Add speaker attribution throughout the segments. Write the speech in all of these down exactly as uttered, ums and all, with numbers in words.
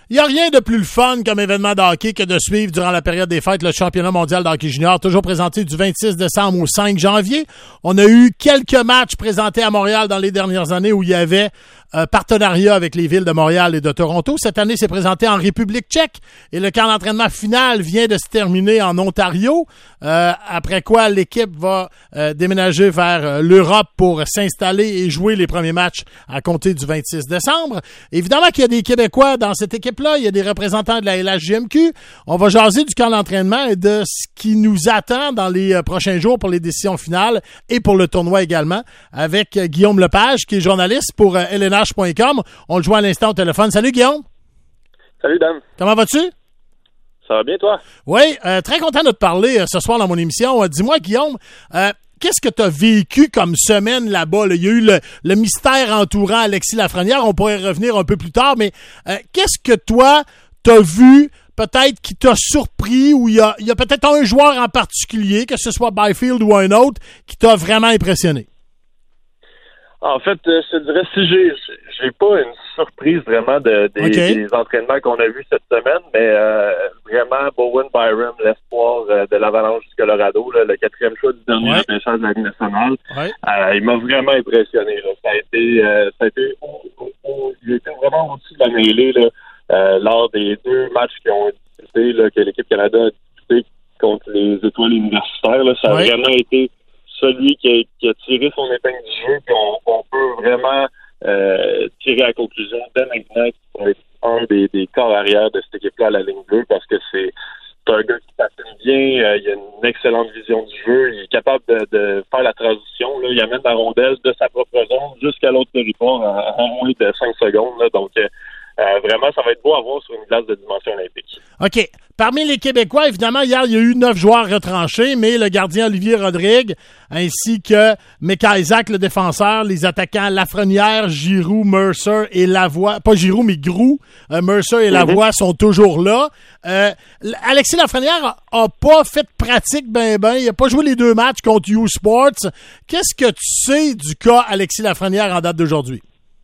Speaker 1: Il n'y a rien de plus le fun comme événement de hockey que de suivre durant la période des fêtes le championnat mondial de hockey junior, toujours présenté du vingt-six décembre au cinq janvier. On a eu quelques matchs présentés à Montréal dans les dernières années où il y avait un partenariat avec les villes de Montréal et de Toronto. Cette année, c'est présenté en République tchèque et le camp d'entraînement final vient de se terminer en Ontario, euh, après quoi l'équipe va euh, déménager vers euh, l'Europe pour s'installer et jouer les premiers matchs à compter du vingt-six décembre. Évidemment qu'il y a des Québécois dans cette équipe-là, il y a des représentants de la L H J M Q. On va jaser du camp d'entraînement et de ce qui nous attend dans les euh, prochains jours pour les décisions finales et pour le tournoi également avec euh, Guillaume Lepage, qui est journaliste pour euh, L N H point com. On le joue à l'instant au téléphone. Salut Guillaume.
Speaker 2: Salut Dan.
Speaker 1: Comment vas-tu?
Speaker 2: Ça va bien toi?
Speaker 1: Oui, euh, très content de te parler euh, ce soir dans mon émission. Euh, dis-moi Guillaume, euh, qu'est-ce que tu as vécu comme semaine là-bas? Là? Il y a eu le, le mystère entourant Alexis Lafrenière. On pourrait revenir un peu plus tard, mais euh, qu'est-ce que toi, t'as vu peut-être qui t'a surpris ou il y a, il y a peut-être un joueur en particulier, que ce soit Byfield ou un autre, qui t'a vraiment impressionné?
Speaker 2: En fait, je te dirais, si j'ai j'ai pas une surprise vraiment de, des, okay. des entraînements qu'on a vus cette semaine, mais euh, vraiment, Bowen Byram, l'espoir euh, de l'Avalanche du Colorado, là, le quatrième choix du dernier
Speaker 1: ouais.
Speaker 2: repêchage de la Ligue nationale,
Speaker 1: ouais.
Speaker 2: euh, il m'a vraiment impressionné. Là. Ça a été, euh, ça a été, oh, oh, oh, il était vraiment au-dessus de la mêlée là, euh, lors des deux matchs qui ont disputé, là, que l'équipe Canada a disputé contre les étoiles universitaires. Là. Ça a ouais. vraiment été celui qui a, qui a tiré son épingle du jeu, puis on, on peut vraiment euh, tirer à la conclusion dès maintenant qu'il va être un des, des corps arrière de cette équipe-là à la ligne bleue, parce que c'est, c'est un gars qui patine bien, euh, il a une excellente vision du jeu, il est capable de, de faire la transition, là, il amène la rondelle de sa propre zone jusqu'à l'autre territoire en, en moins de cinq secondes, là, donc euh, Euh, vraiment, ça va être beau à voir sur une glace de dimension olympique.
Speaker 1: OK. Parmi les Québécois, évidemment, hier, il y a eu neuf joueurs retranchés, mais le gardien Olivier Rodrigue, ainsi que Mika Isaac, le défenseur, les attaquants Lafrenière, Giroux, Mercer et Lavoie, pas Giroux, mais Groux, euh, Mercer et Lavoie mm-hmm. sont toujours là. Euh, Alexis Lafrenière a, a pas fait de pratique ben ben, il a pas joué les deux matchs contre U Sports. Qu'est-ce que tu sais du cas Alexis Lafrenière en date d'aujourd'hui?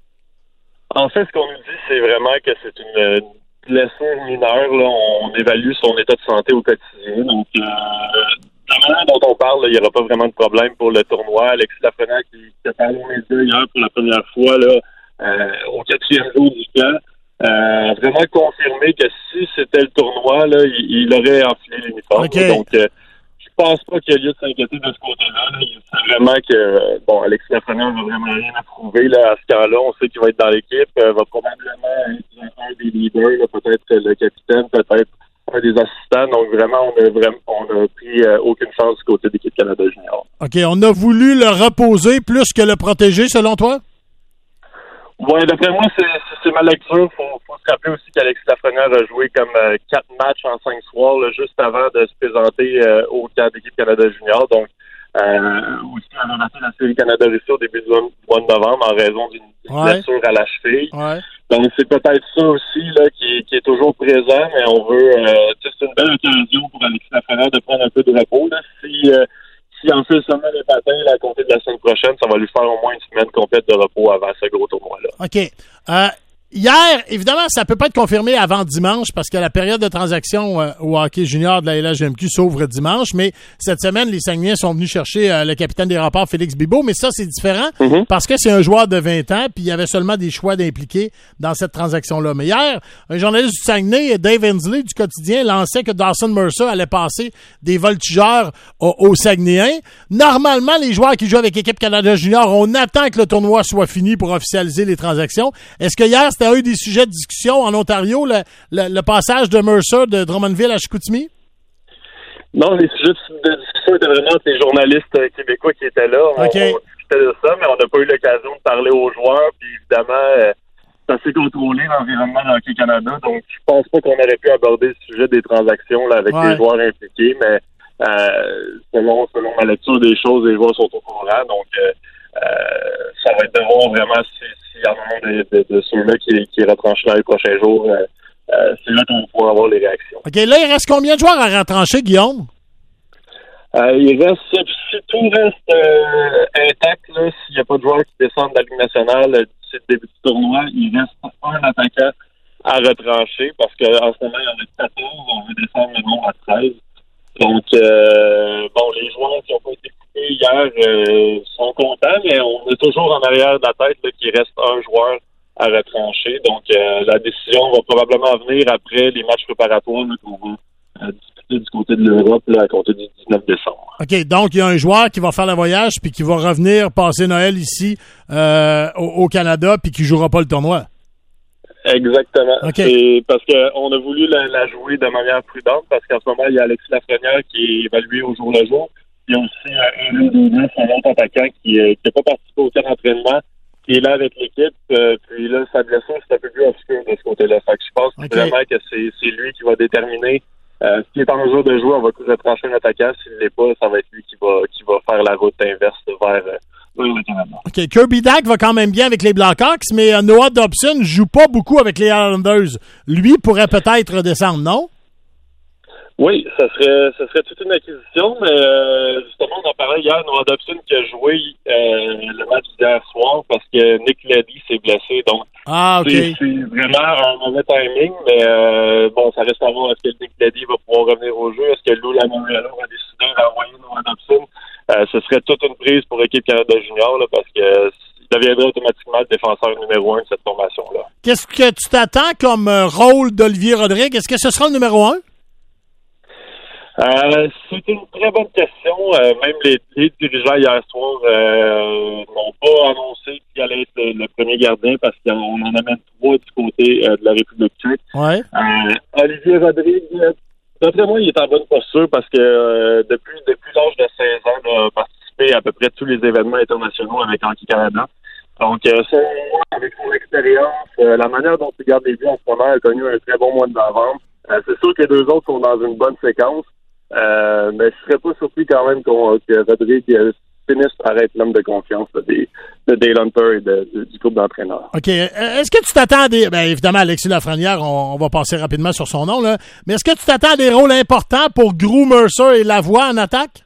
Speaker 2: En fait, ce qu'on nous dit, c'est vraiment que c'est une blessure mineure. Là. On évalue son état de santé au quotidien. Donc, euh, la manière dont on parle, il n'y aura pas vraiment de problème pour le tournoi. Alexis Lafrenière qui, qui a parlé aux médias hier pour la première fois là, euh, au quatrième jour du camp, euh, a vraiment confirmé que si c'était le tournoi, là, il, il aurait enfilé l'uniforme.
Speaker 1: Okay.
Speaker 2: Donc, euh, je pense pas qu'il y a lieu de s'inquiéter de ce côté-là. Là. C'est vraiment que, bon, Alexis Lafrenière n'a vraiment rien à prouver là, à ce camp-là. On sait qu'il va être dans l'équipe, euh, va probablement être un des leaders, là, peut-être le capitaine, peut-être un des assistants. Donc, vraiment, on a vraiment, on a pris euh, aucune chance du côté de l'équipe Canada Junior.
Speaker 1: OK, on a voulu le reposer plus que le protéger, selon toi?
Speaker 2: Oui, d'après moi, c'est, c'est ma lecture. Il faut, faut se rappeler aussi qu'Alexis Lafrenière a joué comme euh, quatre matchs en cinq soirs là, juste avant de se présenter euh, au camp d'équipe Canada Junior. Donc, euh, aussi, on a raté la série Canada-Russie au début du mois de novembre en raison d'une
Speaker 1: ouais.
Speaker 2: blessure à la cheville.
Speaker 1: Ouais.
Speaker 2: Donc, c'est peut-être ça aussi là qui est, qui est toujours présent, mais on veut... Euh, c'est une belle occasion pour Alexis Lafrenière de prendre un peu de repos. Là, si... Euh, Si on fait seulement les patins là, à compter de la semaine prochaine, ça va lui faire au moins une semaine complète de repos avant ce gros tournoi-là.
Speaker 1: OK. Euh, hier, évidemment, ça peut pas être confirmé avant dimanche parce que la période de transaction euh, au hockey junior de la L H J M Q s'ouvre dimanche, mais cette semaine, les Saguenayens sont venus chercher euh, le capitaine des Remparts, Félix Bibeau, mais ça, c'est différent mm-hmm. parce que c'est un joueur de vingt ans, puis il y avait seulement des choix d'impliquer dans cette transaction-là. Mais hier, un journaliste du Saguenay, Dave Hensley, du Quotidien, lançait que Dawson Mercer allait passer des voltigeurs aux, aux Saguenayens. Normalement, les joueurs qui jouent avec l'équipe Canada Junior, on attend que le tournoi soit fini pour officialiser les transactions. Est-ce que hier, c'était un des sujets de discussion en Ontario, le, le, le passage de Mercer de Drummondville à Chicoutimi?
Speaker 2: Non, les sujets de discussion étaient vraiment les journalistes québécois qui étaient là. On,
Speaker 1: okay.
Speaker 2: on discutait de ça, mais on n'a pas eu l'occasion de parler aux joueurs. Puis évidemment, euh, c'est assez contrôlé l'environnement dans Hockey Canada. Donc, je pense pas qu'on aurait pu aborder le sujet des transactions là, avec ouais. les joueurs impliqués. Mais euh, selon, selon ma lecture des choses, les joueurs sont au courant. Donc, euh, euh, ça va être de voir vraiment si s'il y en a de, de, de ceux-là qui, qui est retranché dans les prochains jours. Euh, euh, c'est là qu'on va pouvoir avoir les réactions.
Speaker 1: OK, là, il reste combien de joueurs à retrancher, Guillaume?
Speaker 2: Euh, il reste, si tout reste euh, intact, là, s'il n'y a pas de joueurs qui descendent de la Ligue nationale euh, d'ici le début du tournoi, il reste un attaquant à retrancher parce qu'en ce moment, il y en a quatorze, on veut descendre le nombre à treize. Donc, euh, bon, les joueurs qui n'ont pas été coupés hier euh, sont contents, mais on est toujours en arrière de la tête là, qu'il reste un joueur à retrancher. Donc, euh, la décision va probablement venir après les matchs préparatoires là, qu'on va euh, discuter du côté de l'Europe là, à compter du dix-neuf décembre.
Speaker 1: OK, donc il y a un joueur qui va faire le voyage puis qui va revenir passer Noël ici euh, au, au Canada puis qui jouera pas le tournoi.
Speaker 2: Exactement.
Speaker 1: Okay.
Speaker 2: C'est parce qu'on a voulu la, la jouer de manière prudente parce qu'en ce moment, il y a Alexis Lafrenière qui est évalué au jour le jour. Il y a aussi un Éric un autre attaquant qui n'a euh, pas participé au camp d'entraînement, qui est là avec l'équipe. Euh, puis là, sa blessure, c'est un peu plus obscur de ce côté-là. Fait que je pense okay. vraiment que c'est, c'est lui qui va déterminer euh, s'il est en mesure de jouer, on va retrancher un attaquant. S'il ne l'est pas, ça va être lui qui va qui va faire la route inverse vers... Euh,
Speaker 1: OK. Kirby Dack va quand même bien avec les Blackhawks, mais Noah Dobson joue pas beaucoup avec les Islanders. Lui pourrait peut-être redescendre, non?
Speaker 2: Oui, ça serait ça serait toute une acquisition, mais euh, justement, on en parlait hier, Noah Dobson qui a joué euh, le match d'hier soir parce que Nick Leddy s'est blessé. Donc,
Speaker 1: ah, okay.
Speaker 2: c'est, c'est vraiment un mauvais timing, mais euh, bon, ça reste à voir. Est-ce que Nick Leddy va pouvoir revenir au jeu? Est-ce que Lou Lamoriello va décider d'envoyer Noah Dobson? Euh, ce serait toute une prise pour l'équipe Canada Junior là, parce que euh, il deviendrait automatiquement le défenseur numéro un de cette formation-là.
Speaker 1: Qu'est-ce que tu t'attends comme euh, rôle d'Olivier Rodrigue? Est-ce que ce sera le numéro un?
Speaker 2: Euh, c'est une très bonne question. Euh, même les, les dirigeants hier soir euh, n'ont pas annoncé qu'il allait être le, le premier gardien parce qu'on en amène trois du côté euh, de la République tchèque.
Speaker 1: Ouais.
Speaker 2: Euh, Olivier Rodrigue, d'après moi, il est en bonne posture parce que euh, depuis depuis l'âge de seize ans, il a participé à peu près tous les événements internationaux avec Hockey Canada. Donc, euh, ça, avec son expérience, euh, la manière dont il garde les buts en ce moment, il a connu un très bon mois de novembre. Euh, c'est sûr que les deux autres sont dans une bonne séquence. Euh, mais je serais pas surpris quand même qu'on, que Rodrigue euh, finisse par être l'homme de confiance là, des, de Dale Hunter et de, de, du groupe d'entraîneurs.
Speaker 1: OK. Est-ce que tu t'attends à des... Bien, évidemment, Alexis Lafrenière, on, on va passer rapidement sur son nom, là. Mais est-ce que tu t'attends à des rôles importants pour Gros, Mercer et Lavoie en attaque?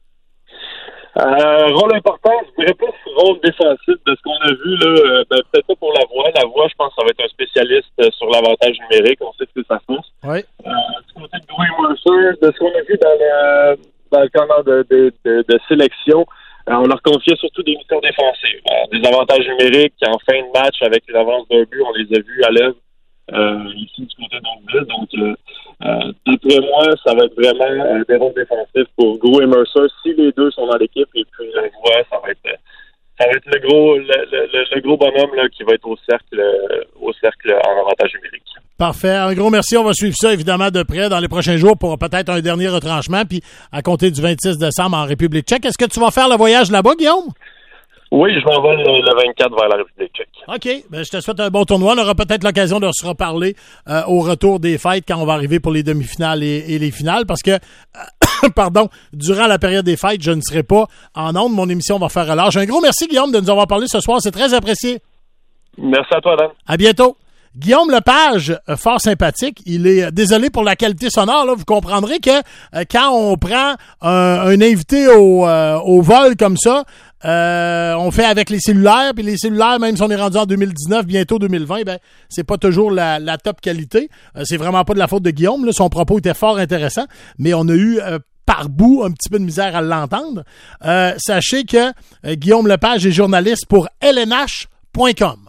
Speaker 2: Euh, rôle important, je dirais plus rôle défensif de ce qu'on a vu, là. Euh, ben, peut-être pas pour Lavoie. Lavoie, je pense que ça va être un spécialiste euh, sur l'avantage numérique. On sait que c'est sa force.
Speaker 1: Oui.
Speaker 2: Euh, du côté de Gros et Mercer, de ce qu'on a vu dans le, dans le camp de, de, de, de sélection, euh, on leur confiait surtout des missions défensives. Euh, des avantages numériques en fin de match avec une avance d'un but, on les a vus à l'œuvre euh, ici du côté d'Onville. Donc, euh, euh, d'après moi, ça va être vraiment euh, des rôles défensifs pour Gros et Mercer si les deux sont dans l'équipe. Et puis, la voix, ça va être... Ça va être le gros, le, le, le gros bonhomme là, qui va être au cercle, au cercle en avantage numérique.
Speaker 1: Parfait. Un gros merci. On va suivre ça évidemment de près dans les prochains jours pour peut-être un dernier retranchement. Puis à compter du vingt-six décembre en République tchèque. Est-ce que tu vas faire le voyage là-bas, Guillaume?
Speaker 2: Oui, je m'en vais le, le vingt-quatre vers la République tchèque. OK.
Speaker 1: Ben, je te souhaite un bon tournoi. On aura peut-être l'occasion de se reparler euh, au retour des fêtes quand on va arriver pour les demi-finales et, et les finales parce que, euh, pardon, durant la période des fêtes, je ne serai pas en ondes. Mon émission va faire relâche. Un gros merci, Guillaume, de nous avoir parlé ce soir. C'est très apprécié.
Speaker 2: Merci à toi, Dan.
Speaker 1: À bientôt. Guillaume Lepage, fort sympathique. Il est désolé pour la qualité sonore. Là. Vous comprendrez que euh, quand on prend un, un invité au, euh, au vol comme ça, euh, on fait avec les cellulaires. Puis les cellulaires, même si on est rendu en deux mille dix-neuf, bientôt deux mille vingt, ben c'est pas toujours la, la top qualité. Euh, c'est vraiment pas de la faute de Guillaume. Là. Son propos était fort intéressant, mais on a eu euh, par bout un petit peu de misère à l'entendre. Euh, sachez que euh, Guillaume Lepage est journaliste pour L N H point com.